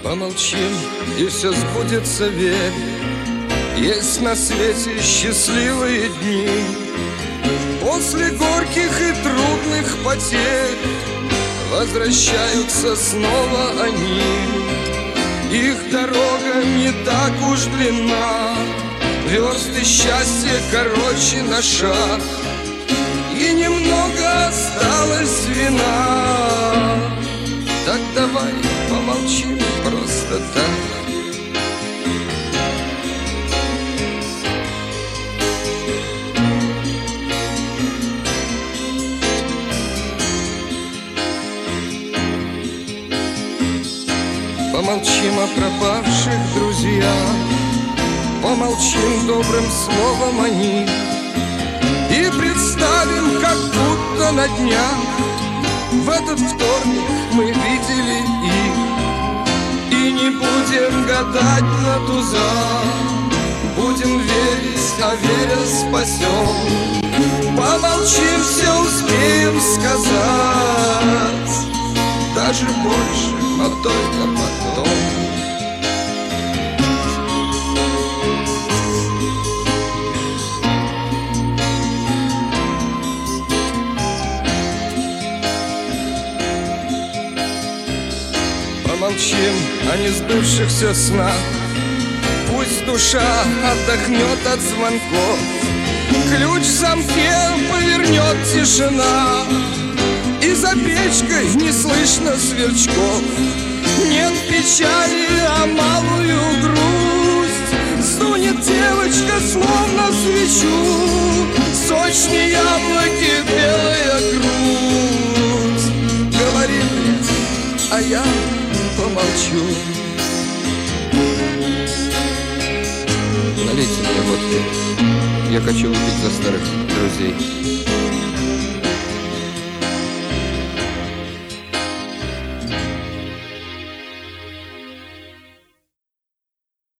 Помолчим, и все сбудется, верь. Есть на свете счастливые дни. После горьких и трудных потерь возвращаются снова они. Их дорога не так уж длинна, версты счастья короче на шаг, и немного осталось вина. Так давай помолчим просто так. Помолчим о пропавших друзьях, помолчим добрым словом о них, и представим, как будто на днях в этот вторник мы видели их. И не будем гадать на тузах, будем верить, а веря спасем. Помолчим, все успеем сказать, даже больше, но только потом. Помолчим о несбывшихся снах, пусть душа отдохнет от звонков. Ключ в замке повернет тишина, и за печкой не слышно сверчков. Нет печали, а малую грусть сунет девочка, словно свечу. Сочные яблоки, белая грудь. Говори мне, а я помолчу. Налейте мне водки, я хочу выпить за старых друзей.